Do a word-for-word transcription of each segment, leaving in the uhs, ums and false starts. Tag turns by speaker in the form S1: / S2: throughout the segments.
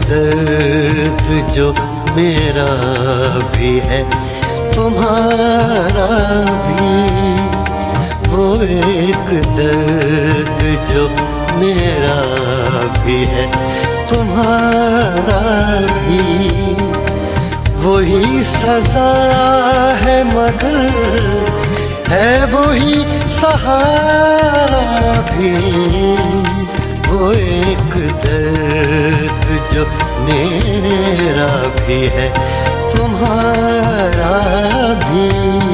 S1: दर्द जो मेरा भी है तुम्हारा भी, वो एक दर्द जो मेरा भी है तुम्हारा भी, वही सजा है मगर है वही सहारा भी, वो एक दर्द जो मेरा भी है तुम्हारा भी।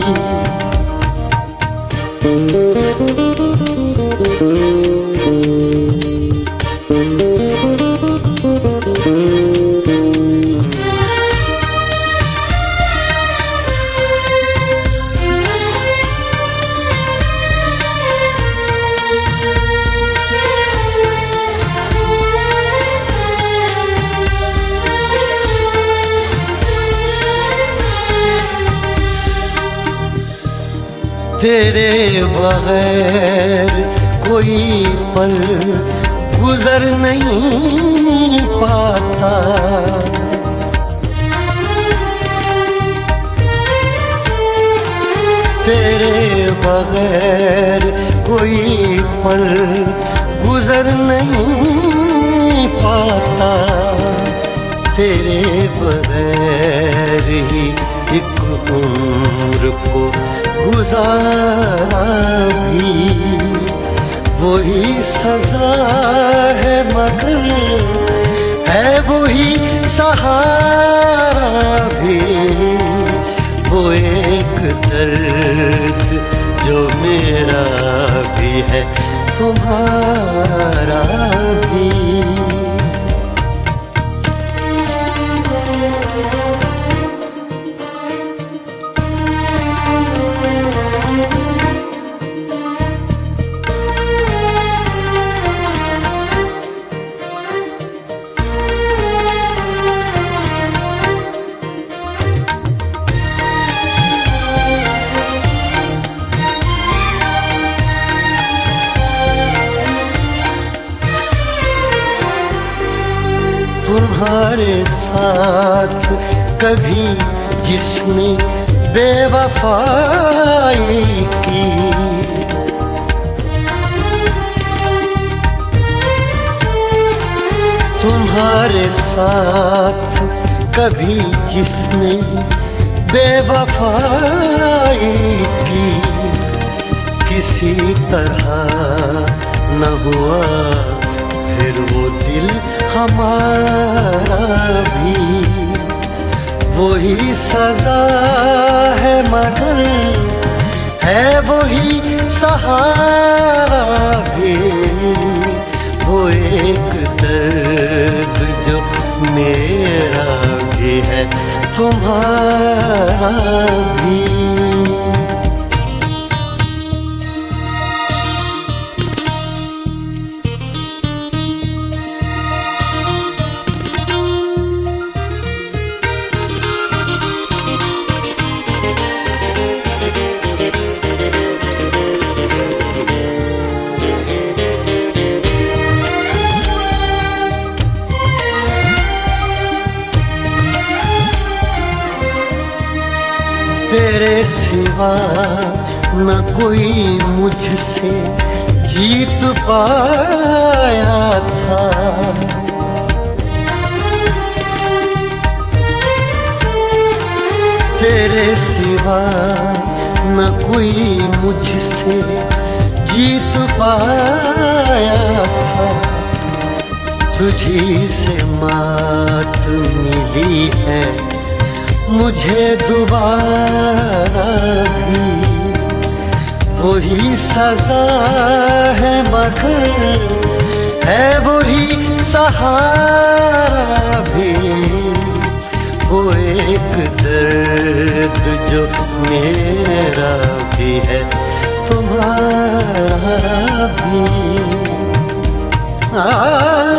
S1: तेरे बगैर कोई पल गुजर नहीं पाता, तेरे बगैर कोई पल गुजर नहीं पाता, तेरे बगैर ही एक उम्र को गुजारा भी, वही सजा है मगर है वही सहारा भी, वो एक दर्द जो मेरा भी है तुम्हारा भी। तुम्हारे साथ कभी जिसने बेवफाई की, तुम्हारे साथ कभी जिसने बेवफाई की, किसी तरह न हुआ फिर वो दिल हमारा भी, वही सजा है मगर है वही सहारा भी, वो एक दर्द जो मेरा भी है तुम्हारा भी। तेरे सिवा न कोई मुझसे जीत पाया था, तेरे सिवा न कोई मुझसे जीत पाया था, तुझी से मात मिली है मुझे दोबारा भी, वही सजा है मगर है वही सहारा भी, वो एक दर्द जो मेरा भी है तुम्हारा भी। आ